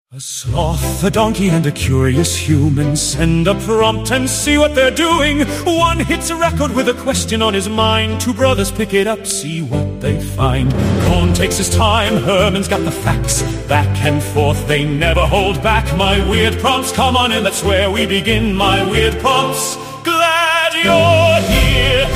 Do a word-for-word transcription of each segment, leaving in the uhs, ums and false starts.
A sloth, a donkey, and a curious human send a prompt and see what they're doing. One hits a record with a question on his mind. Two brothers pick it up, see what they find. Cohn takes his time, Herman's got the facts. Back and forth, they never hold back. My weird prompts, come on in, that's where we begin. My weird prompts, glad you're here.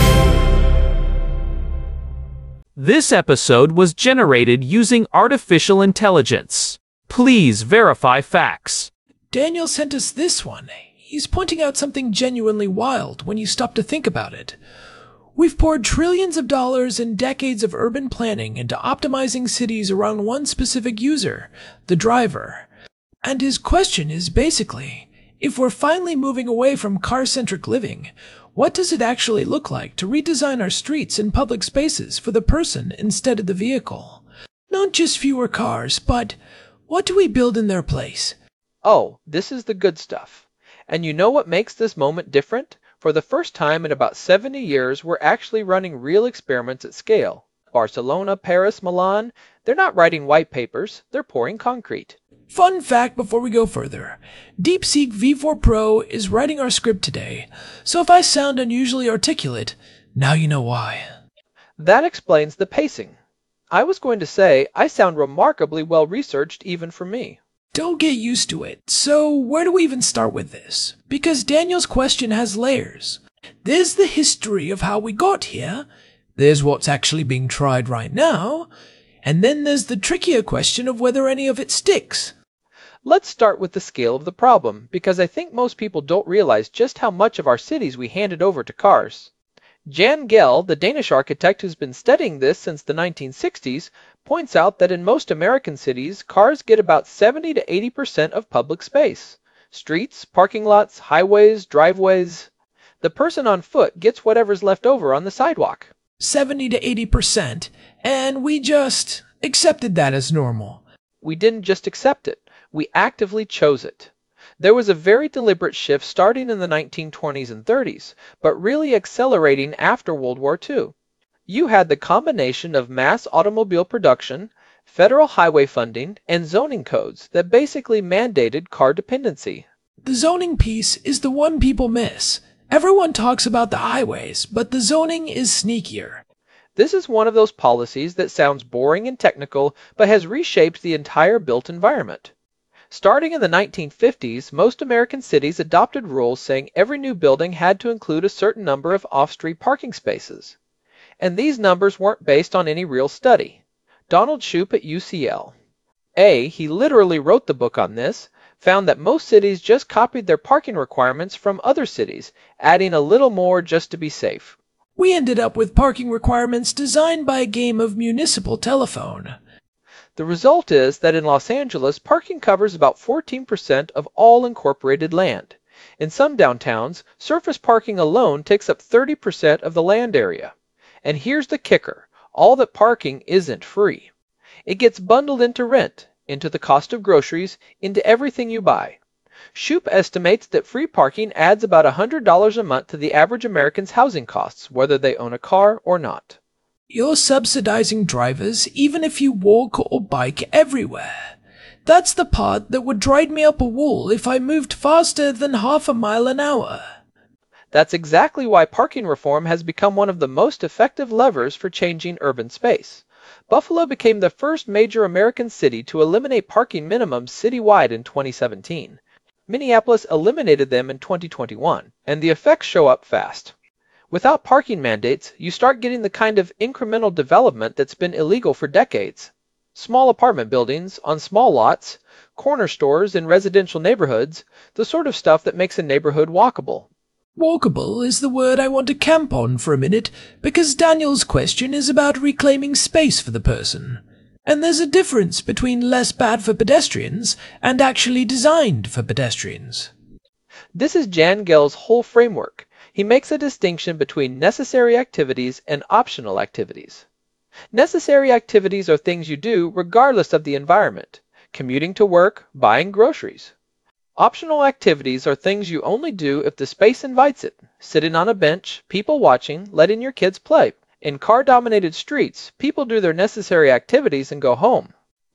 This episode was generated using artificial intelligence. Please verify facts. Daniel sent us this one. He's pointing out something genuinely wild when you stop to think about it. We've poured trillions of dollars and decades of urban planning into optimizing cities around one specific user, the driver. And his question is basically, if we're finally moving away from car-centric living, what does it actually look like to redesign our streets and public spaces for the person instead of the vehicle? Not just fewer cars, but what do we build in their place? Oh, this is the good stuff. And you know what makes this moment different? For the first time in about seventy years, we're actually running real experiments at scale. Barcelona, Paris, Milan, they're not writing white papers, they're pouring concrete. Fun fact before we go further. DeepSeek V four Pro is writing our script today, so if I sound unusually articulate, now you know why. That explains the pacing. I was going to say, I sound remarkably well-researched even for me. Don't get used to it. So where do we even start with this? Because Daniel's question has layers. There's the history of how we got here. There's what's actually being tried right now. And then there's the trickier question of whether any of it sticks. Let's start with the scale of the problem, because I think most people don't realize just how much of our cities we handed over to cars. Jan Gehl, the Danish architect who's been studying this since the nineteen sixties, points out that in most American cities, cars get about seventy to eighty percent of public space. Streets, parking lots, highways, driveways. The person on foot gets whatever's left over on the sidewalk. seventy to eighty percent, and we just accepted that as normal. We didn't just accept it, we actively chose it. There was a very deliberate shift starting in the nineteen twenties and thirties, but really accelerating after World War Two. You had the combination of mass automobile production, federal highway funding, and zoning codes that basically mandated car dependency. The zoning piece is the one people miss. Everyone talks about the highways, but the zoning is sneakier. This is one of those policies that sounds boring and technical, but has reshaped the entire built environment. Starting in the nineteen fifties, most American cities adopted rules saying every new building had to include a certain number of off-street parking spaces. And these numbers weren't based on any real study. Donald Shoup at U C L. A, he literally wrote the book on this, found that most cities just copied their parking requirements from other cities, adding a little more just to be safe. We ended up with parking requirements designed by a game of municipal telephone. The result is that in Los Angeles, parking covers about fourteen percent of all incorporated land. In some downtowns, surface parking alone takes up thirty percent of the land area. And here's the kicker, all that parking isn't free. It gets bundled into rent, into the cost of groceries, into everything you buy. Shoup estimates that free parking adds about one hundred dollars a month to the average American's housing costs, whether they own a car or not. You're subsidizing drivers even if you walk or bike everywhere. That's the part that would drive me up a wall if I moved faster than half a mile an hour. That's exactly why parking reform has become one of the most effective levers for changing urban space. Buffalo became the first major American city to eliminate parking minimums citywide in twenty seventeen. Minneapolis eliminated them in twenty twenty-one, and the effects show up fast. Without parking mandates, you start getting the kind of incremental development that's been illegal for decades. Small apartment buildings on small lots, corner stores in residential neighborhoods, the sort of stuff that makes a neighborhood walkable. Walkable is the word I want to camp on for a minute, because Daniel's question is about reclaiming space for the person. And there's a difference between less bad for pedestrians and actually designed for pedestrians. This is Jan Gehl's whole framework. He makes a distinction between necessary activities and optional activities. Necessary activities are things you do regardless of the environment, commuting to work, buying groceries. Optional activities are things you only do if the space invites it, sitting on a bench, people watching, letting your kids play. In car-dominated streets, people do their necessary activities and go home.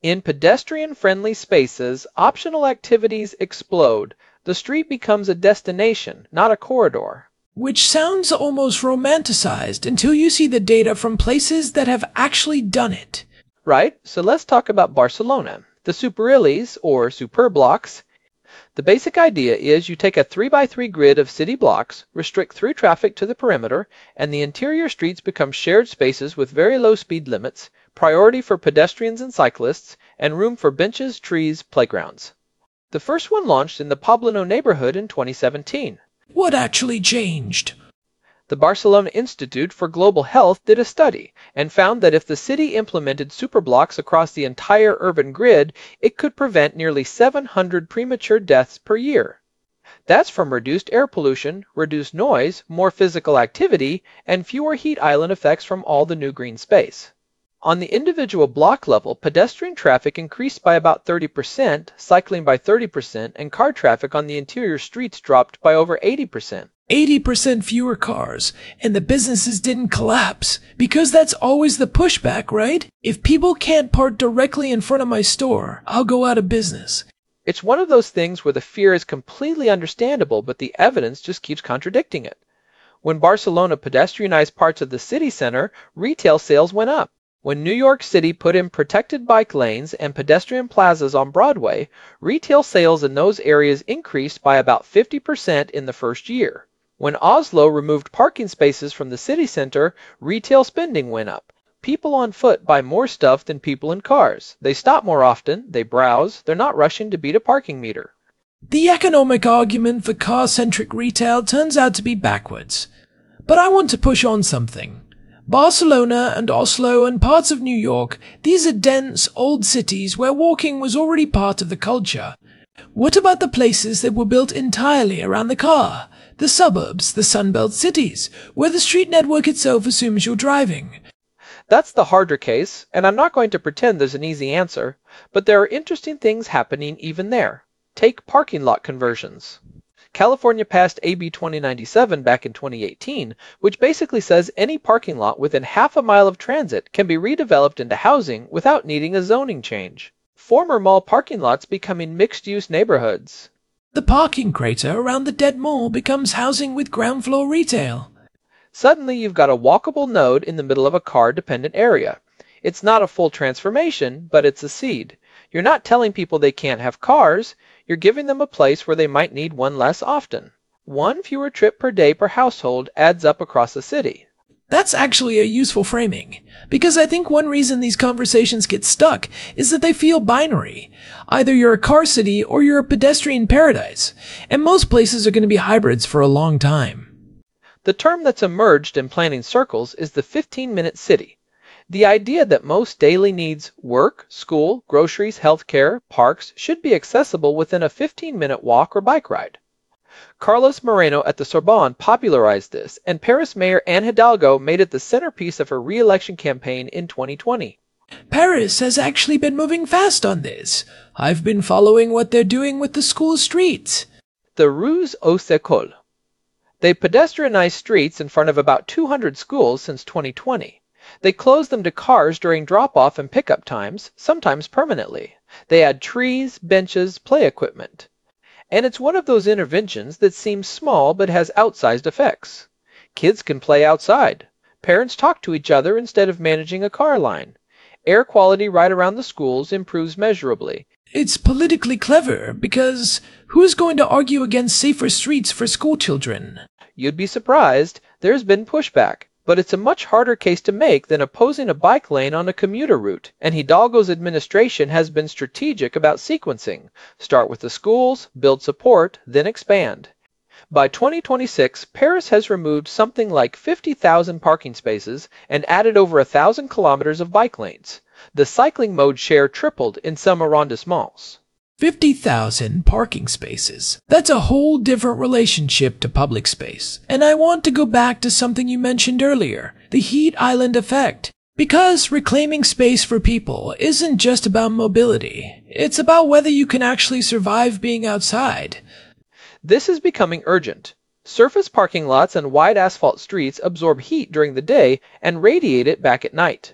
In pedestrian-friendly spaces, optional activities explode. The street becomes a destination, not a corridor. Which sounds almost romanticized until you see the data from places that have actually done it. Right, so let's talk about Barcelona. The Superilles, or Superblocks. The basic idea is you take a three by three grid of city blocks, restrict through traffic to the perimeter, and the interior streets become shared spaces with very low speed limits, priority for pedestrians and cyclists, and room for benches, trees, playgrounds. The first one launched in the Poblano neighborhood in twenty seventeen. What actually changed? The Barcelona Institute for Global Health did a study and found that if the city implemented superblocks across the entire urban grid, it could prevent nearly seven hundred premature deaths per year. That's from reduced air pollution, reduced noise, more physical activity, and fewer heat island effects from all the new green space. On the individual block level, pedestrian traffic increased by about thirty percent, cycling by thirty percent, and car traffic on the interior streets dropped by over eighty percent. eighty percent fewer cars, and the businesses didn't collapse, because that's always the pushback, right? If people can't park directly in front of my store, I'll go out of business. It's one of those things where the fear is completely understandable, but the evidence just keeps contradicting it. When Barcelona pedestrianized parts of the city center, retail sales went up. When New York City put in protected bike lanes and pedestrian plazas on Broadway, retail sales in those areas increased by about fifty percent in the first year. When Oslo removed parking spaces from the city center, retail spending went up. People on foot buy more stuff than people in cars. They stop more often, they browse, they're not rushing to beat a parking meter. The economic argument for car-centric retail turns out to be backwards. But I want to push on something. Barcelona and Oslo and parts of New York, these are dense, old cities where walking was already part of the culture. What about the places that were built entirely around the car? The suburbs, the Sunbelt cities, where the street network itself assumes you're driving. That's the harder case, and I'm not going to pretend there's an easy answer, but there are interesting things happening even there. Take parking lot conversions. California passed A B twenty ninety-seven back in twenty eighteen, which basically says any parking lot within half a mile of transit can be redeveloped into housing without needing a zoning change. Former mall parking lots becoming mixed-use neighborhoods. The parking crater around the dead mall becomes housing with ground floor retail. Suddenly you've got a walkable node in the middle of a car-dependent area. It's not a full transformation, but it's a seed. You're not telling people they can't have cars, you're giving them a place where they might need one less often. One fewer trip per day per household adds up across the city. That's actually a useful framing, because I think one reason these conversations get stuck is that they feel binary. Either you're a car city or you're a pedestrian paradise, and most places are going to be hybrids for a long time. The term that's emerged in planning circles is the fifteen-minute city. The idea that most daily needs, work, school, groceries, healthcare, parks, should be accessible within a fifteen-minute walk or bike ride. Carlos Moreno at the Sorbonne popularized this, and Paris Mayor Anne Hidalgo made it the centerpiece of her re-election campaign in twenty twenty. Paris has actually been moving fast on this. I've been following what they're doing with the school streets. The Rues aux Écoles. They pedestrianized streets in front of about two hundred schools since twenty twenty. They closed them to cars during drop-off and pickup times, sometimes permanently. They add trees, benches, play equipment. And it's one of those interventions that seems small but has outsized effects. Kids can play outside. Parents talk to each other instead of managing a car line. Air quality right around the schools improves measurably. It's politically clever, because who's going to argue against safer streets for school children? You'd be surprised. There's been pushback. But it's a much harder case to make than opposing a bike lane on a commuter route, and Hidalgo's administration has been strategic about sequencing. Start with the schools, build support, then expand. By twenty twenty-six, Paris has removed something like fifty thousand parking spaces and added over one thousand kilometers of bike lanes. The cycling mode share tripled in some arrondissements. fifty thousand parking spaces. That's a whole different relationship to public space. And I want to go back to something you mentioned earlier, the heat island effect. Because reclaiming space for people isn't just about mobility. It's about whether you can actually survive being outside. This is becoming urgent. Surface parking lots and wide asphalt streets absorb heat during the day and radiate it back at night.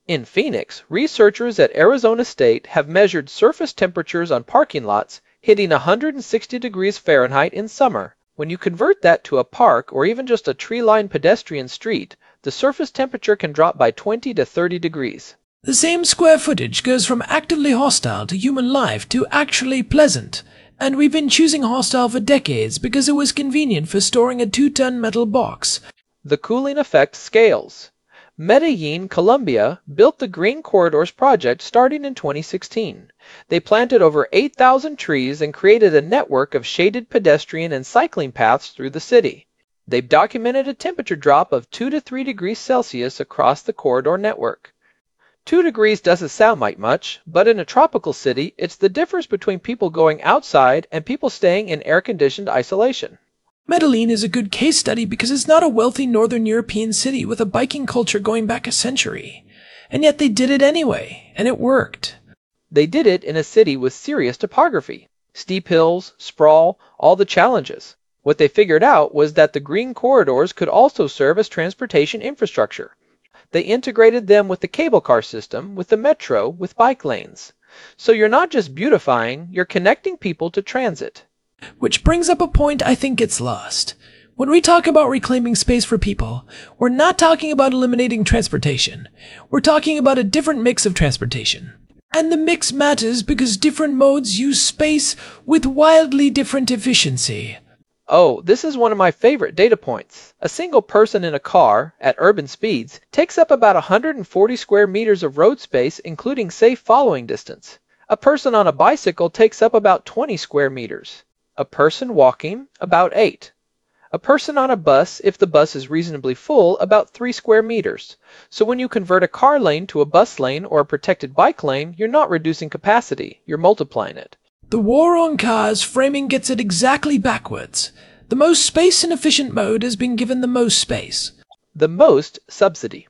In Phoenix, researchers at Arizona State have measured surface temperatures on parking lots hitting one hundred sixty degrees Fahrenheit in summer. When you convert that to a park or even just a tree-lined pedestrian street, the surface temperature can drop by twenty to thirty degrees. The same square footage goes from actively hostile to human life to actually pleasant, and we've been choosing hostile for decades because it was convenient for storing a two-ton metal box. The cooling effect scales. Medellin, Colombia, built the Green Corridors project starting in twenty sixteen. They planted over eight thousand trees and created a network of shaded pedestrian and cycling paths through the city. They've documented a temperature drop of two to three degrees Celsius across the corridor network. Two degrees doesn't sound like much, but in a tropical city, it's the difference between people going outside and people staying in air-conditioned isolation. Medellin is a good case study because it's not a wealthy northern European city with a biking culture going back a century. And yet they did it anyway, and it worked. They did it in a city with serious topography. Steep hills, sprawl, all the challenges. What they figured out was that the green corridors could also serve as transportation infrastructure. They integrated them with the cable car system, with the metro, with bike lanes. So you're not just beautifying, you're connecting people to transit. Which brings up a point I think gets lost. When we talk about reclaiming space for people, we're not talking about eliminating transportation. We're talking about a different mix of transportation. And the mix matters because different modes use space with wildly different efficiency. Oh, this is one of my favorite data points. A single person in a car, at urban speeds, takes up about one hundred forty square meters of road space, including safe following distance. A person on a bicycle takes up about twenty square meters. A person walking, about eight. A person on a bus, if the bus is reasonably full, about three square meters. So when you convert a car lane to a bus lane or a protected bike lane, you're not reducing capacity, you're multiplying it. The war on cars framing gets it exactly backwards. The most space and efficient mode has been given the most space. The most subsidy.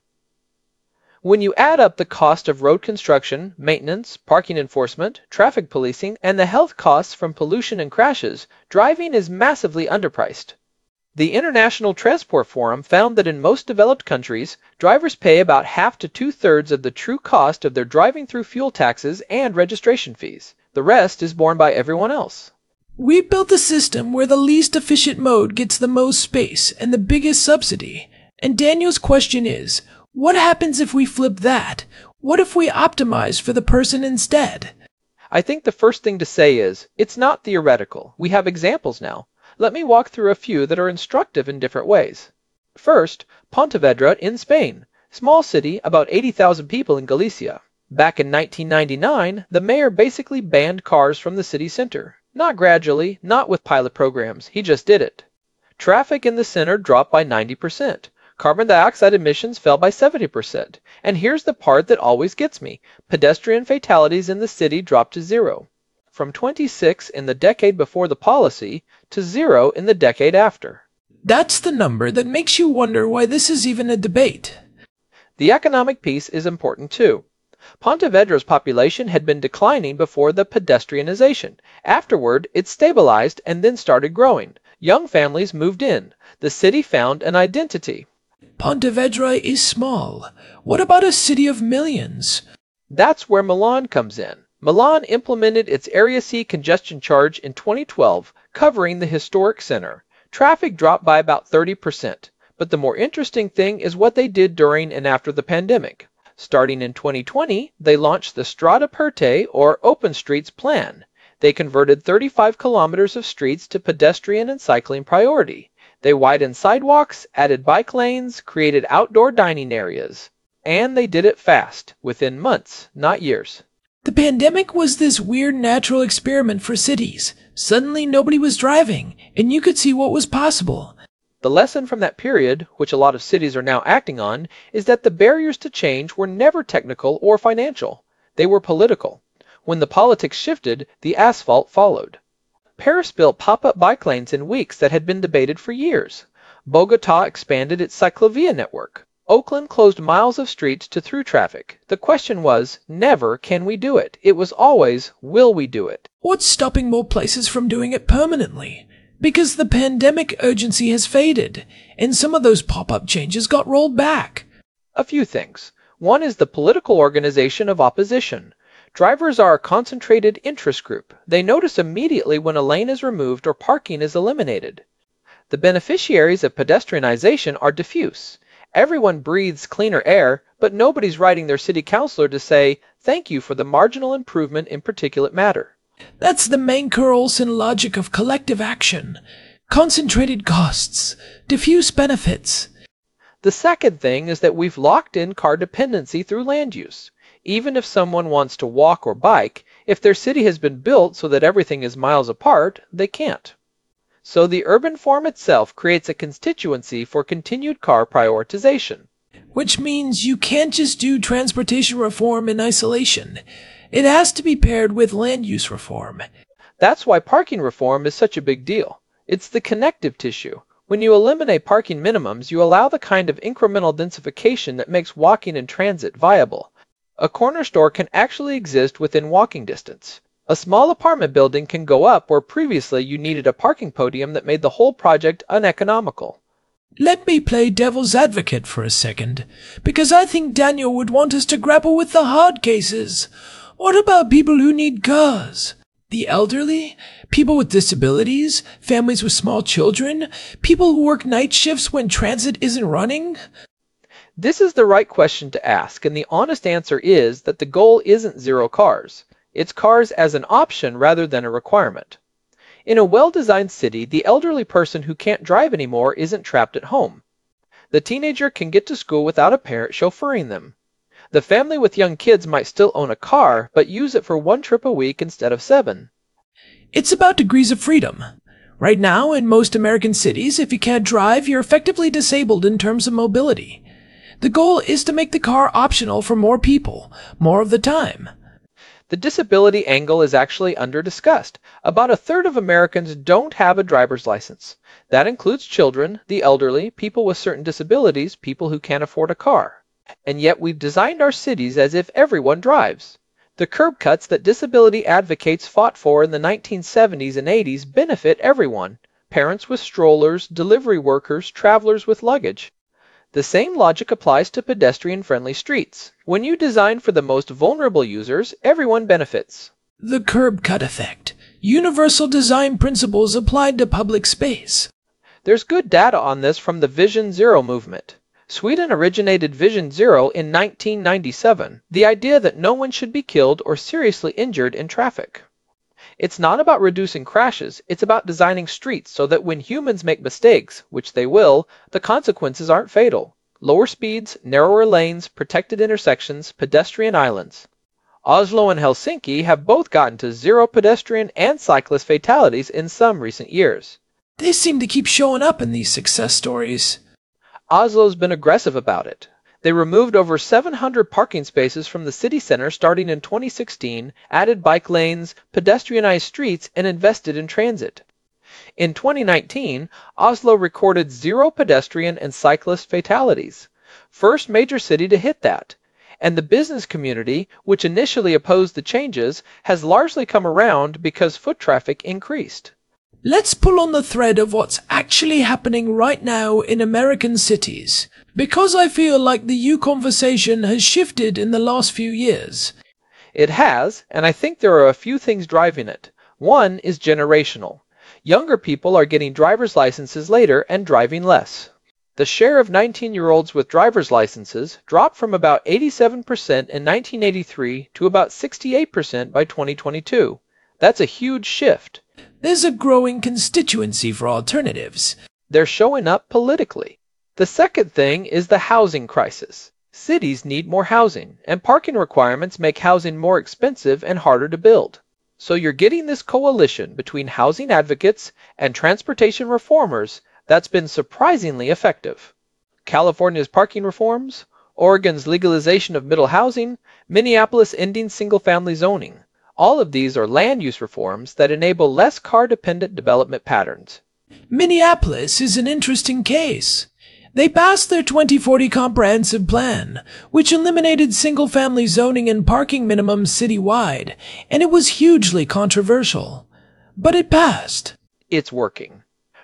When you add up the cost of road construction, maintenance, parking enforcement, traffic policing, and the health costs from pollution and crashes, driving is massively underpriced. The International Transport Forum found that in most developed countries, drivers pay about half to two-thirds of the true cost of their driving through fuel taxes and registration fees. The rest is borne by everyone else. We built a system where the least efficient mode gets the most space and the biggest subsidy. And Daniel's question is, what happens if we flip that? What if we optimize for the person instead? I think the first thing to say is, it's not theoretical. We have examples now. Let me walk through a few that are instructive in different ways. First, Pontevedra in Spain. Small city, about eighty thousand people in Galicia. Back in nineteen ninety-nine, the mayor basically banned cars from the city center. Not gradually, not with pilot programs, he just did it. Traffic in the center dropped by ninety percent. Carbon dioxide emissions fell by seventy percent. And here's the part that always gets me. Pedestrian fatalities in the city dropped to zero. From twenty-six in the decade before the policy to zero in the decade after. That's the number that makes you wonder why this is even a debate. The economic piece is important too. Pontevedra's population had been declining before the pedestrianization. Afterward, it stabilized and then started growing. Young families moved in. The city found an identity. Pontevedra is small. What about a city of millions? That's where Milan comes in. Milan implemented its Area C congestion charge in twenty twelve, covering the historic center. Traffic dropped by about thirty percent. But the more interesting thing is what they did during and after the pandemic. Starting in twenty twenty, they launched the Strade Aperte, or Open Streets Plan. They converted thirty-five kilometers of streets to pedestrian and cycling priority. They widened sidewalks, added bike lanes, created outdoor dining areas. And they did it fast, within months, not years. The pandemic was this weird natural experiment for cities. Suddenly nobody was driving, and you could see what was possible. The lesson from that period, which a lot of cities are now acting on, is that the barriers to change were never technical or financial. They were political. When the politics shifted, the asphalt followed. Paris built pop-up bike lanes in weeks that had been debated for years. Bogotá expanded its cyclovia network. Oakland closed miles of streets to through traffic. The question was, never can we do it. It was always, will we do it? What's stopping more places from doing it permanently? Because the pandemic urgency has faded, and some of those pop-up changes got rolled back. A few things. One is the political organization of opposition. Drivers are a concentrated interest group. They notice immediately when a lane is removed or parking is eliminated. The beneficiaries of pedestrianization are diffuse. Everyone breathes cleaner air, but nobody's writing their city councilor to say, "Thank you for the marginal improvement in particulate matter." That's the Menker-Olson logic of collective action. Concentrated costs, diffuse benefits. The second thing is that we've locked in car dependency through land use. Even if someone wants to walk or bike, if their city has been built so that everything is miles apart, they can't. So the urban form itself creates a constituency for continued car prioritization. Which means you can't just do transportation reform in isolation. It has to be paired with land use reform. That's why parking reform is such a big deal. It's the connective tissue. When you eliminate parking minimums, you allow the kind of incremental densification that makes walking and transit viable. A corner store can actually exist within walking distance. A small apartment building can go up where previously you needed a parking podium that made the whole project uneconomical. Let me play devil's advocate for a second, because I think Daniel would want us to grapple with the hard cases. What about people who need cars? The elderly? People with disabilities? Families with small children? People who work night shifts when transit isn't running? This is the right question to ask, and the honest answer is that the goal isn't zero cars. It's cars as an option rather than a requirement. In a well-designed city, the elderly person who can't drive anymore isn't trapped at home. The teenager can get to school without a parent chauffeuring them. The family with young kids might still own a car, but use it for one trip a week instead of seven. It's about degrees of freedom. Right now, in most American cities, if you can't drive, you're effectively disabled in terms of mobility. The goal is to make the car optional for more people, more of the time. The disability angle is actually under-discussed. About a third of Americans don't have a driver's license. That includes children, the elderly, people with certain disabilities, people who can't afford a car. And yet we've designed our cities as if everyone drives. The curb cuts that disability advocates fought for in the nineteen seventies and eighties benefit everyone. Parents with strollers, delivery workers, travelers with luggage. The same logic applies to pedestrian-friendly streets. When you design for the most vulnerable users, everyone benefits. The curb cut effect. Universal design principles applied to public space. There's good data on this from the Vision Zero movement. Sweden originated Vision Zero in nineteen ninety-seven, the idea that no one should be killed or seriously injured in traffic. It's not about reducing crashes, it's about designing streets so that when humans make mistakes, which they will, the consequences aren't fatal. Lower speeds, narrower lanes, protected intersections, pedestrian islands. Oslo and Helsinki have both gotten to zero pedestrian and cyclist fatalities in some recent years. They seem to keep showing up in these success stories. Oslo's been aggressive about it. They removed over seven hundred parking spaces from the city center starting in twenty sixteen, added bike lanes, pedestrianized streets, and invested in transit. In twenty nineteen, Oslo recorded zero pedestrian and cyclist fatalities. First major city to hit that. And the business community, which initially opposed the changes, has largely come around because foot traffic increased. Let's pull on the thread of what's actually happening right now in American cities, because I feel like the you conversation has shifted in the last few years. It has, and I think there are a few things driving it. One is generational. Younger people are getting driver's licenses later and driving less. The share of nineteen-year-olds with driver's licenses dropped from about eighty-seven percent in nineteen eighty-three to about sixty-eight percent by twenty twenty-two. That's a huge shift. There's a growing constituency for alternatives. They're showing up politically. The second thing is the housing crisis. Cities need more housing, and parking requirements make housing more expensive and harder to build. So you're getting this coalition between housing advocates and transportation reformers that's been surprisingly effective. California's parking reforms, Oregon's legalization of middle housing, Minneapolis ending single-family zoning. All of these are land use reforms that enable less car-dependent development patterns. Minneapolis is an interesting case. They passed their twenty forty comprehensive plan, which eliminated single-family zoning and parking minimums citywide, and it was hugely controversial. But it passed. It's working.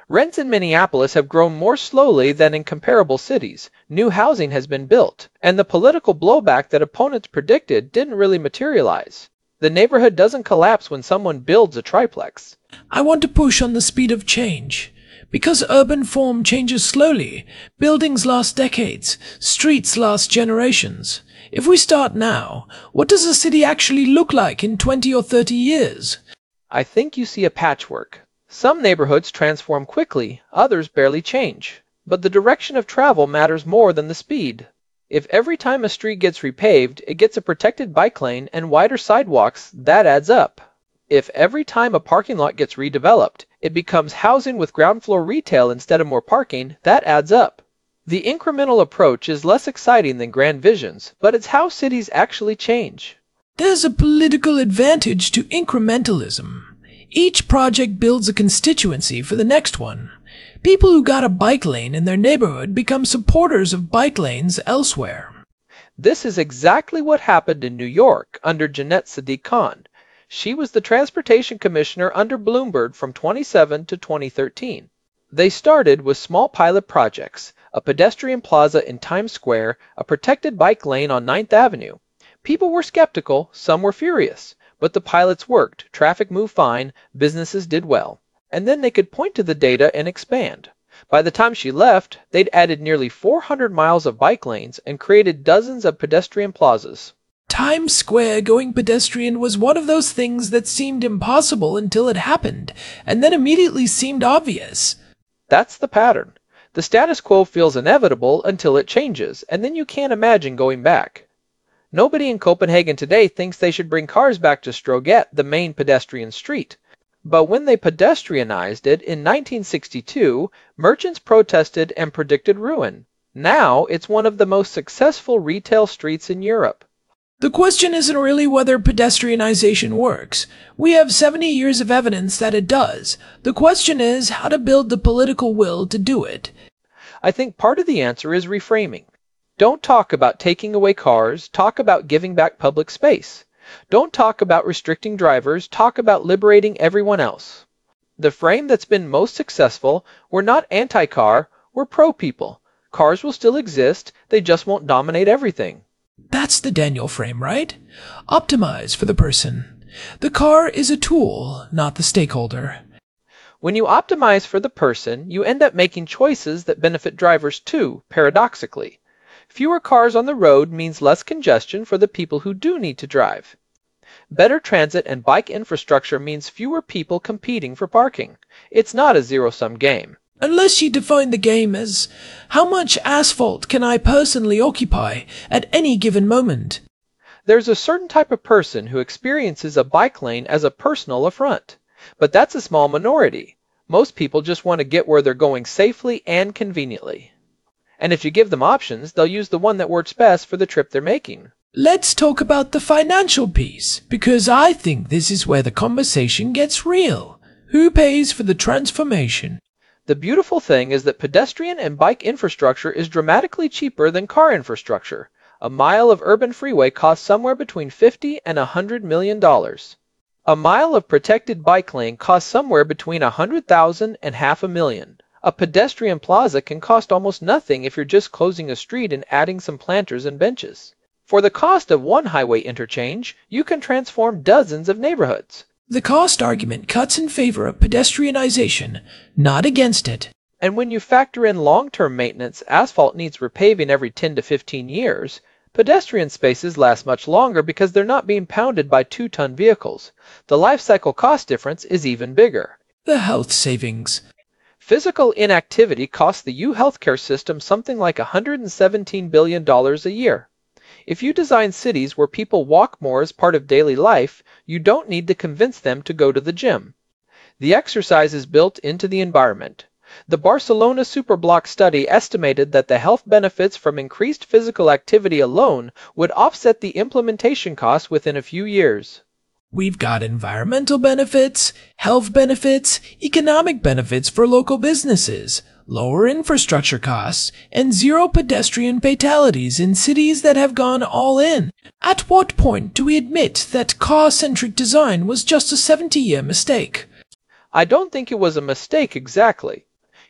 Rents in Minneapolis have grown more slowly than in comparable cities. New housing has been built, and the political blowback that opponents predicted didn't really materialize. The neighborhood doesn't collapse when someone builds a triplex. I want to push on the speed of change. Because urban form changes slowly, buildings last decades, streets last generations. If we start now, what does a city actually look like in twenty or thirty years? I think you see a patchwork. Some neighborhoods transform quickly, others barely change. But the direction of travel matters more than the speed. If every time a street gets repaved, it gets a protected bike lane and wider sidewalks, that adds up. If every time a parking lot gets redeveloped, it becomes housing with ground floor retail instead of more parking, that adds up. The incremental approach is less exciting than grand visions, but it's how cities actually change. There's a political advantage to incrementalism. Each project builds a constituency for the next one. People who got a bike lane in their neighborhood become supporters of bike lanes elsewhere. This is exactly what happened in New York under Jeanette Sadiq Khan. She was the transportation commissioner under Bloomberg from twenty seven to twenty thirteen. They started with small pilot projects, a pedestrian plaza in Times Square, a protected bike lane on ninth Avenue. People were skeptical, some were furious, but the pilots worked, traffic moved fine, businesses did well. And then they could point to the data and expand. By the time she left, they'd added nearly four hundred miles of bike lanes and created dozens of pedestrian plazas. Times Square going pedestrian was one of those things that seemed impossible until it happened, and then immediately seemed obvious. That's the pattern. The status quo feels inevitable until it changes, and then you can't imagine going back. Nobody in Copenhagen today thinks they should bring cars back to Stroget, the main pedestrian street. But when they pedestrianized it in nineteen sixty-two, merchants protested and predicted ruin. Now it's one of the most successful retail streets in Europe. The question isn't really whether pedestrianization works. We have seventy years of evidence that it does. The question is how to build the political will to do it. I think part of the answer is reframing. Don't talk about taking away cars, talk about giving back public space. Don't talk about restricting drivers, talk about liberating everyone else. The frame that's been most successful, we're not anti-car, we're pro-people. Cars will still exist, they just won't dominate everything. That's the Daniel frame, right? Optimize for the person. The car is a tool, not the stakeholder. When you optimize for the person, you end up making choices that benefit drivers too, paradoxically. Fewer cars on the road means less congestion for the people who do need to drive. Better transit and bike infrastructure means fewer people competing for parking. It's not a zero-sum game. Unless you define the game as how much asphalt can I personally occupy at any given moment. There's a certain type of person who experiences a bike lane as a personal affront. But that's a small minority. Most people just want to get where they're going safely and conveniently. And if you give them options, they'll use the one that works best for the trip they're making. Let's talk about the financial piece, because I think this is where the conversation gets real. Who pays for the transformation? The beautiful thing is that pedestrian and bike infrastructure is dramatically cheaper than car infrastructure. A mile of urban freeway costs somewhere between fifty and one hundred million dollars. A mile of protected bike lane costs somewhere between one hundred thousand and half a million. A pedestrian plaza can cost almost nothing if you're just closing a street and adding some planters and benches. For the cost of one highway interchange, you can transform dozens of neighborhoods. The cost argument cuts in favor of pedestrianization, not against it. And when you factor in long-term maintenance, asphalt needs repaving every ten to fifteen years. Pedestrian spaces last much longer because they're not being pounded by two-ton vehicles. The life cycle cost difference is even bigger. The health savings. Physical inactivity costs the U healthcare system something like one hundred seventeen billion dollars a year. If you design cities where people walk more as part of daily life, you don't need to convince them to go to the gym. The exercise is built into the environment. The Barcelona Superblock study estimated that the health benefits from increased physical activity alone would offset the implementation costs within a few years. We've got environmental benefits, health benefits, economic benefits for local businesses, lower infrastructure costs, and zero pedestrian fatalities in cities that have gone all in. At what point do we admit that car-centric design was just a seventy-year mistake? I don't think it was a mistake exactly.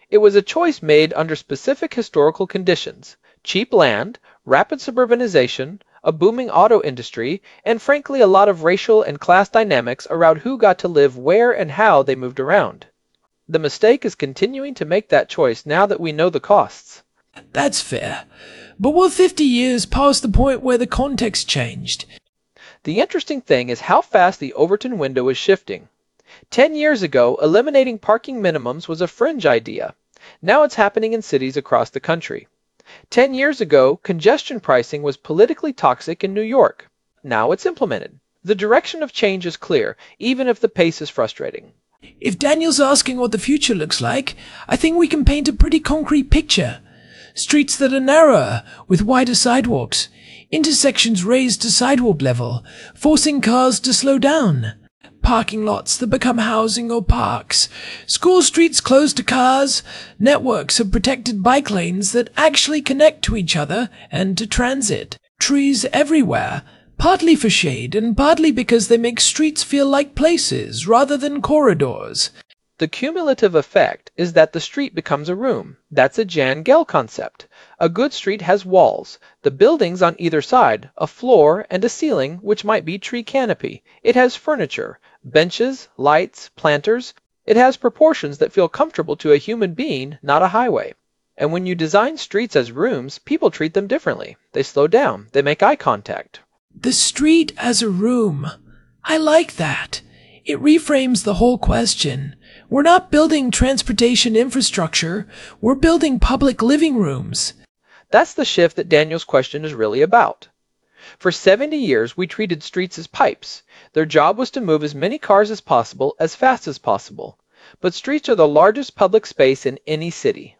It was a choice made under specific historical conditions: cheap land, rapid suburbanization, a booming auto industry, and frankly a lot of racial and class dynamics around who got to live where and how they moved around. The mistake is continuing to make that choice now that we know the costs. That's fair. But we're fifty years past the point where the context changed. The interesting thing is how fast the Overton window is shifting. Ten years ago, eliminating parking minimums was a fringe idea. Now it's happening in cities across the country. Ten years ago, congestion pricing was politically toxic in New York. Now it's implemented. The direction of change is clear, even if the pace is frustrating. If Daniel's asking what the future looks like, I think we can paint a pretty concrete picture. Streets that are narrower, with wider sidewalks. Intersections raised to sidewalk level, forcing cars to slow down. Parking lots that become housing or parks. School streets closed to cars. Networks of protected bike lanes that actually connect to each other and to transit. Trees everywhere, partly for shade and partly because they make streets feel like places rather than corridors. The cumulative effect is that the street becomes a room. That's a Jan Gehl concept. A good street has walls, the buildings on either side, a floor, and a ceiling, which might be tree canopy. It has furniture, benches, lights, planters. It has proportions that feel comfortable to a human being, not a highway. And when you design streets as rooms, people treat them differently. They slow down. They make eye contact. The street as a room. I like that. It reframes the whole question. We're not building transportation infrastructure, we're building public living rooms. That's the shift that Daniel's question is really about. For seventy years, we treated streets as pipes. Their job was to move as many cars as possible, as fast as possible. But streets are the largest public space in any city.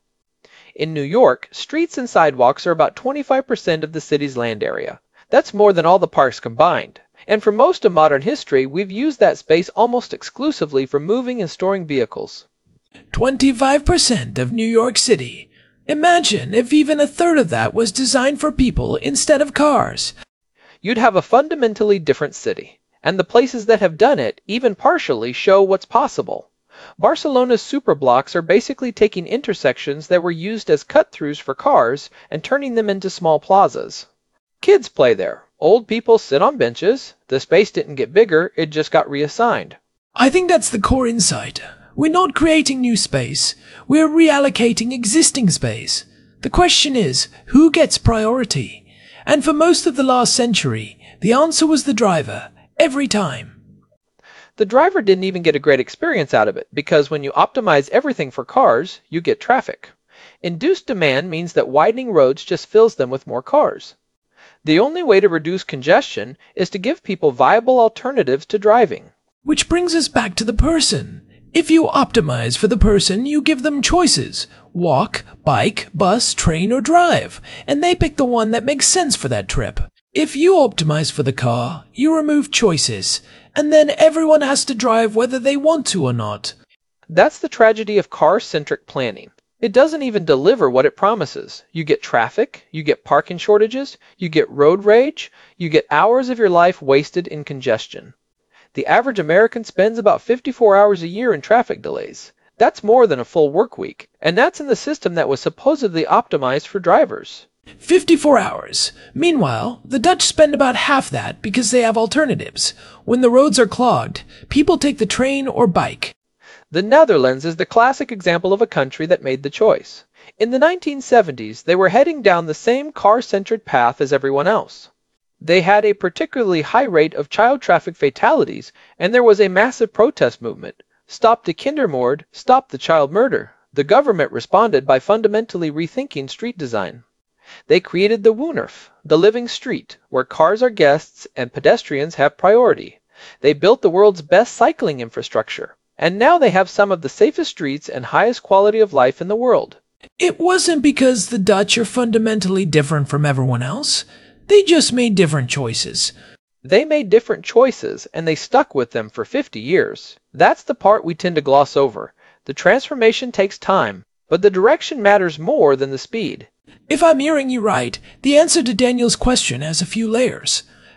In New York, streets and sidewalks are about twenty-five percent of the city's land area. That's more than all the parks combined. And for most of modern history, we've used that space almost exclusively for moving and storing vehicles. twenty-five percent of New York City. Imagine if even a third of that was designed for people instead of cars. You'd have a fundamentally different city. And the places that have done it, even partially, show what's possible. Barcelona's superblocks are basically taking intersections that were used as cut-throughs for cars and turning them into small plazas. Kids play there. Old people sit on benches. The space didn't get bigger, it just got reassigned. I think that's the core insight. We're not creating new space. We're reallocating existing space. The question is, who gets priority? And for most of the last century, the answer was the driver, every time. The driver didn't even get a great experience out of it, because when you optimize everything for cars, you get traffic. Induced demand means that widening roads just fills them with more cars. The only way to reduce congestion is to give people viable alternatives to driving. Which brings us back to the person. If you optimize for the person, you give them choices. Walk, bike, bus, train, or drive. And they pick the one that makes sense for that trip. If you optimize for the car, you remove choices. And then everyone has to drive whether they want to or not. That's the tragedy of car-centric planning. It doesn't even deliver what it promises. You get traffic, you get parking shortages, you get road rage, you get hours of your life wasted in congestion. The average American spends about fifty-four hours a year in traffic delays. That's more than a full work week, and that's in the system that was supposedly optimized for drivers. fifty-four hours. Meanwhile, the Dutch spend about half that because they have alternatives. When the roads are clogged, people take the train or bike. The Netherlands is the classic example of a country that made the choice. In the nineteen seventies, they were heading down the same car-centered path as everyone else. They had a particularly high rate of child traffic fatalities, and there was a massive protest movement. Stop the kindermoord, stop the child murder. The government responded by fundamentally rethinking street design. They created the Woonerf, the living street, where cars are guests and pedestrians have priority. They built the world's best cycling infrastructure. And now they have some of the safest streets and highest quality of life in the world. It wasn't because the Dutch are fundamentally different from everyone else. They just made different choices. They made different choices, and they stuck with them for fifty years. That's the part we tend to gloss over. The transformation takes time, but the direction matters more than the speed. If I'm hearing you right, the answer to Daniel's question has a few layers.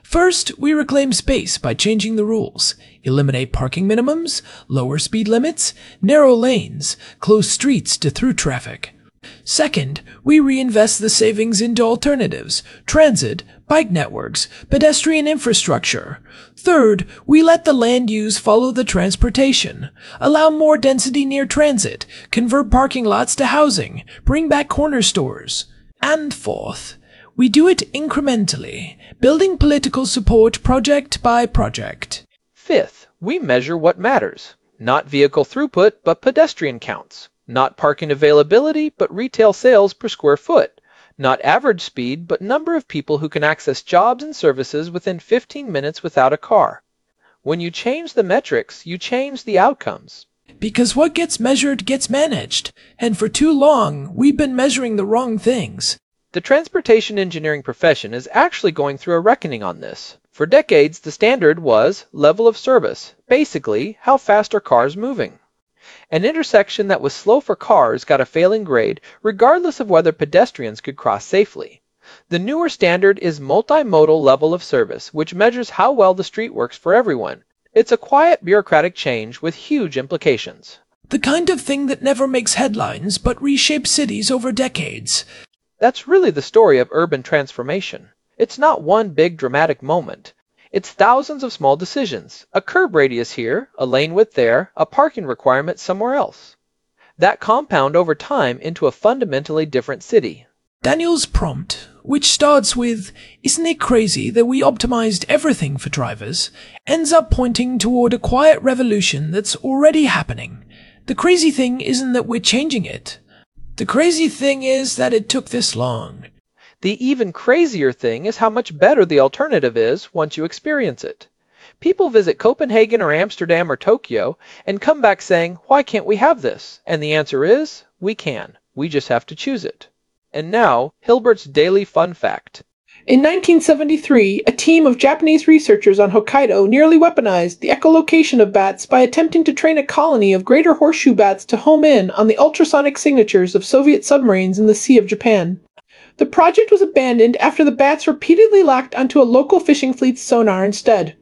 First, we reclaim space by changing the rules. Eliminate parking minimums, lower speed limits, narrow lanes, close streets to through traffic. Second, we reinvest the savings into alternatives, transit, bike networks, pedestrian infrastructure. Third, we let the land use follow the transportation, allow more density near transit, convert parking lots to housing, bring back corner stores. And fourth, we do it incrementally, building political support project by project. Fifth, we measure what matters. Not vehicle throughput, but pedestrian counts. Not parking availability, but retail sales per square foot. Not average speed, but number of people who can access jobs and services within fifteen minutes without a car. When you change the metrics, you change the outcomes. Because what gets measured gets managed, and for too long, we've been measuring the wrong things. The transportation engineering profession is actually going through a reckoning on this. For decades, the standard was level of service, basically, how fast are cars moving. An intersection that was slow for cars got a failing grade, regardless of whether pedestrians could cross safely. The newer standard is multimodal level of service, which measures how well the street works for everyone. It's a quiet bureaucratic change with huge implications. The kind of thing that never makes headlines, but reshapes cities over decades. That's really the story of urban transformation. It's not one big dramatic moment. It's thousands of small decisions, a curb radius here, a lane width there, a parking requirement somewhere else. That compound over time into a fundamentally different city. Daniel's prompt, which starts with, "Isn't it crazy that we optimized everything for drivers?" ends up pointing toward a quiet revolution that's already happening. The crazy thing isn't that we're changing it. The crazy thing is that it took this long. The even crazier thing is how much better the alternative is once you experience it. People visit Copenhagen or Amsterdam or Tokyo and come back saying, "Why can't we have this?" And the answer is, we can. We just have to choose it. And now, Hilbert's Daily Fun Fact. In nineteen seventy-three, a team of Japanese researchers on Hokkaido nearly weaponized the echolocation of bats by attempting to train a colony of greater horseshoe bats to home in on the ultrasonic signatures of Soviet submarines in the Sea of Japan. The project was abandoned after the bats repeatedly locked onto a local fishing fleet's sonar instead.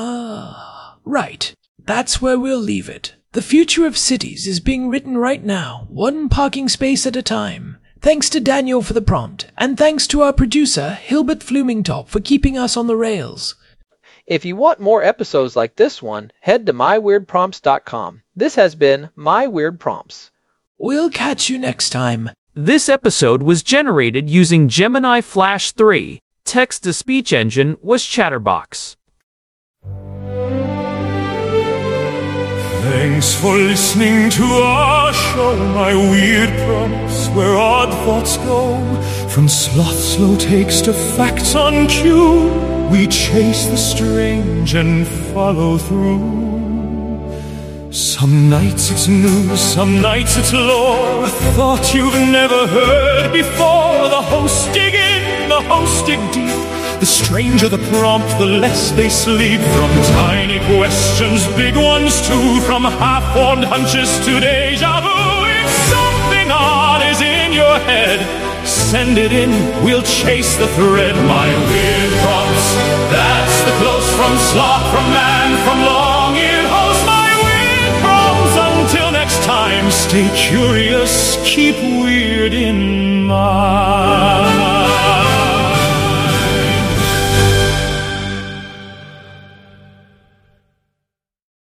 Ah, right. That's where we'll leave it. The future of cities is being written right now, one parking space at a time. Thanks to Daniel for the prompt, and thanks to our producer, Hilbert Flumingtop, for keeping us on the rails. If you want more episodes like this one, head to my weird prompts dot com. This has been My Weird Prompts. We'll catch you next time. This episode was generated using Gemini Flash three. Text-to-speech engine was Chatterbox. Thanks for listening to our show, My Weird Prompts, where odd thoughts go. From sloth slow takes to facts on cue, we chase the strange and follow through. Some nights it's news, some nights it's lore, a thought you've never heard before. The hosts dig in, the hosts dig deep. The stranger the prompt, the less they sleep. From tiny questions, big ones too. From half-formed hunches to deja vu. If something odd is in your head, send it in, we'll chase the thread. My Weird Prompts, that's the close from sloth, from man, from long-eared host. My Weird Prompts, until next time, stay curious, keep weird in mind.